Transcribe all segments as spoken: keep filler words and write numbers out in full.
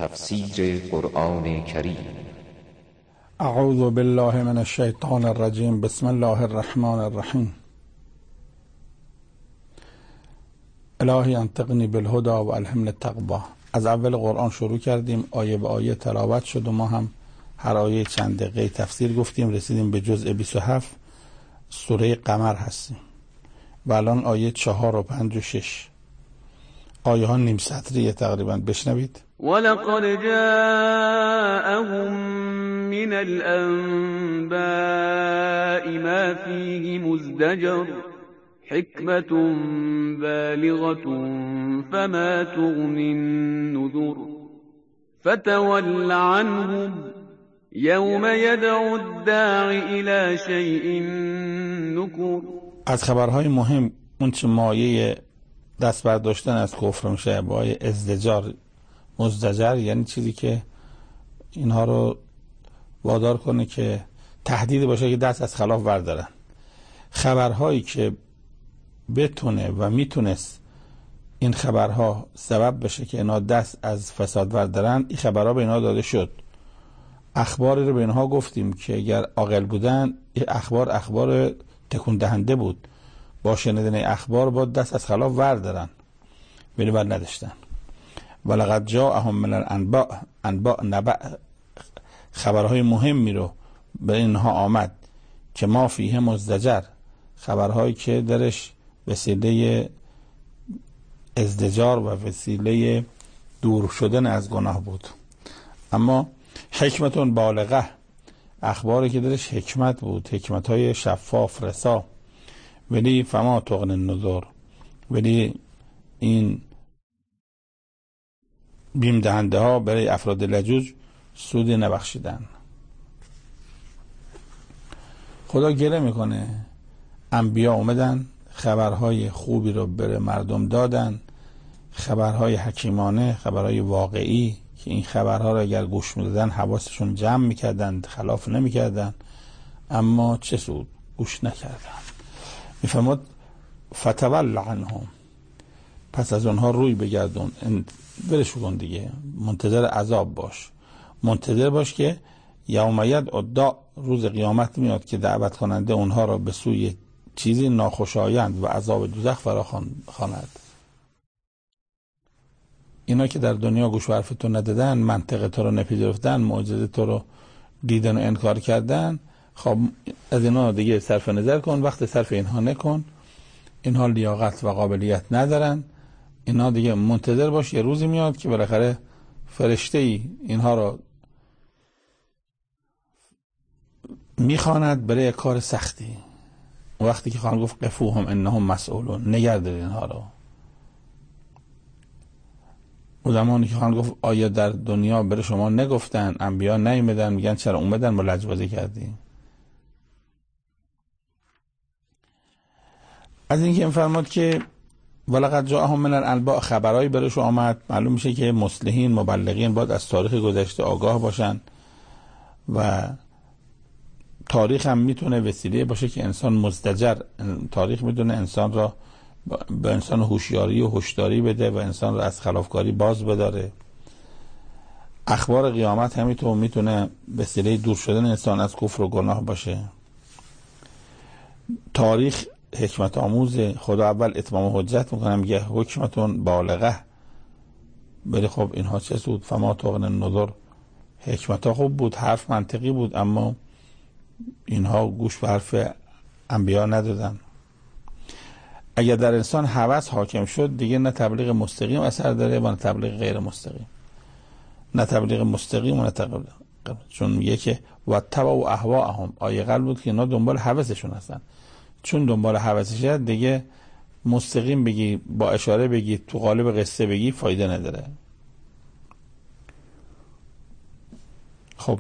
تفسیر قرآن کریم. اعوذ بالله من الشیطان الرجیم. بسم الله الرحمن الرحیم. الهی انطقنی بالهدی و الهمنی التقوی. از اول قرآن شروع کردیم، آیه به آیه تلاوت شد و ما هم هر آیه چند دقیقه تفسیر گفتیم. رسیدیم به جزء بیست و هفت سوره قمر هستیم و الان آیه چهار و پنج و شش. آیه ها نیم سطریه تقریبا. بشنوید. ولقد جاءهم من الأنباء ما فيه مزدجر حكمة بالغة فما تغني النذر فتول عنهم يوم يدعو الداعي إلى شيء نكر. از خبرهای مهم اون چه مایه دست برداشتن از کفر میشه با ازدجار. مزدجر یعنی چیزی که اینها رو وادار کنه که تهدید باشه که دست از خلاف بردارن. خبرهایی که بتونه و میتونست این خبرها سبب بشه که اینا دست از فساد بردارن، این خبرها به اینا داده شد. اخباری رو به اینها گفتیم که اگر عاقل بودن این اخبار اخبار تکون دهنده بود، با شنیدن اخبار با دست از خلاف بردارن، ولی بر نداشتن. ولقد جاءهم من الانباء، انباء نبأ، خبرهای مهمی رو به اینها آمد که ما فیه مزدجر، خبرهایی که درش وسیله ازدجار و وسیله دور شدن از گناه بود. اما حکمتون بالغه، اخباری که درش حکمت بود، حکمتهای شفاف رسا. ولی فما تغنی النذر، ولی این بیم دهنده ها برای افراد لجوج سودی نبخشیدن. خدا گله میکنه انبیا اومدن خبرهای خوبی رو بر مردم دادن، خبرهای حکیمانه، خبرهای واقعی که این خبرها رو اگر گوش میدادن حواسشون جمع میکردن، خلاف نمیکردن، اما چه سود؟ گوش نکردن. میفرماد فتول عنهم، پس از اونها روی بگردون، برش کن دیگه، منتظر عذاب باش، منتظر باش که یوم یدعو الداع، روز قیامت میاد که دعوت کننده اونها را به سوی چیزی ناخوشایند و عذاب دوزخ فرا خواند. اینا که در دنیا گوش و حرف تو ندادن، منطق تو رو نپذیرفتن، معجزه تو رو دیدن و انکار کردن، خب از اینا دیگه صرف نظر کن، وقت صرف اینها نکن. اینها لیاقت و قابلیت ندارن. اینا دیگه منتظر باش، یه روزی میاد که بالاخره فرشته ای اینها رو میخواند برای کار سختی. وقتی که خواهند گفت قفوهم انهم مسئولون، نگردید اینها رو. و زمانی که خواهند گفت آیا در دنیا برای شما نگفتن، انبیا نیومدن، میگن چرا اومدن ما لجبازی کردیم. از این که فرمود که ولقد جاءهم من الانباء، خبرایی برش آمد. معلوم میشه که مصلحین، مبلغین باید از تاریخ گذشته آگاه باشن و تاریخ هم میتونه وسیله باشه که انسان مزدجر، تاریخ میتونه انسان را به انسان هوشیاری و هوشداری بده و انسان را از خلافکاری باز بداره. اخبار قیامت همینطور میتونه وسیله دور شدن انسان از کفر و گناه باشه. تاریخ حکمت آموز. خدا اول اتمام حجت میکنه، میگه حکمتون بالغه، ولی خب اینها چه سود؟ فما تغنی النذر. حکمت ها خوب بود، حرف منطقی بود، اما اینها گوش به حرف انبیا ندادن. اگر در انسان هوس حاکم شد دیگه نه تبلیغ مستقیم اثر داره و نه تبلیغ غیر مستقیم. نه تبلیغ مستقیم و نه تبلیغ، چون میگه که واتبعوا اهواءهم، آیه قلب بود که اینا دنبال هوسشون هستن. چون دنبال هوسش هست دیگه مستقیم بگی، با اشاره بگی، تو قالب قصه بگی، فایده نداره. خب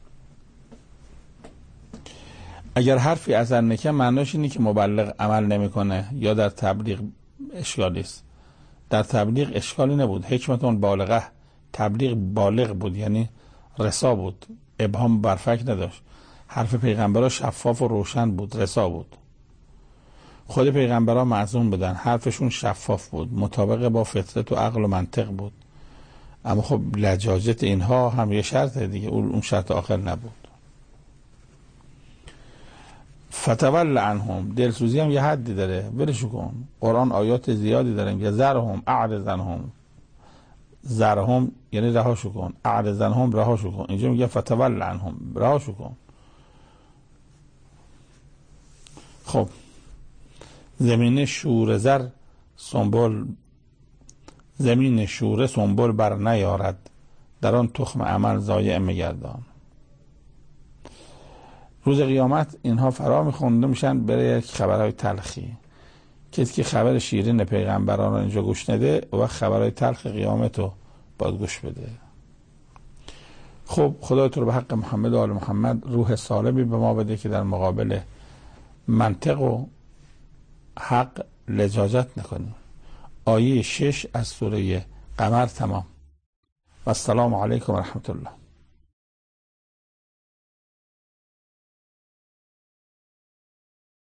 اگر حرفی اثر نکنه معناش اینه که مبلغ عمل نمیکنه یا در تبلیغ اشکالی است. در تبلیغ اشکالی نبود. حکمتون بالغه، تبلیغ بالغ بود، یعنی رسا بود، ابهام برفک نداشت. حرف پیغمبرها شفاف و روشن بود، رسا بود. خود پیغمبرها معصوم بودن، حرفشون شفاف بود، مطابق با فطرت و عقل و منطق بود. اما خب لجاجت اینها هم یه شرطه دیگه، اون شرط آخر نبود. فتول عنهم، دلسوزی هم یه حدی داره، ولش کن. قرآن آیات زیادی داره میگه ذرهم اعرض عنهم، ذرهم یعنی رهاشو کن، اعرض عنهم رهاشو کن. اینجا میگه فتول عنهم، رهاشو کن. خب زمین شوره زر سنبل، زمین شوره سنبل بر نیارد، در آن تخم عمل ضایع میگردان. روز قیامت اینها فرا میخونده میشن برای یک خبرهای تلخی. کسی که خبر شیرین پیغمبران رو اینجا گوش نده و خبرهای تلخ قیامت رو باید گوش بده. خب خدا تو رو به حق محمد و آل محمد روح سالمی به ما بده که در مقابل منطق و حق لجاجت نکنیم. آیه شش از سوره قمر تمام. و السلام علیکم و رحمت الله.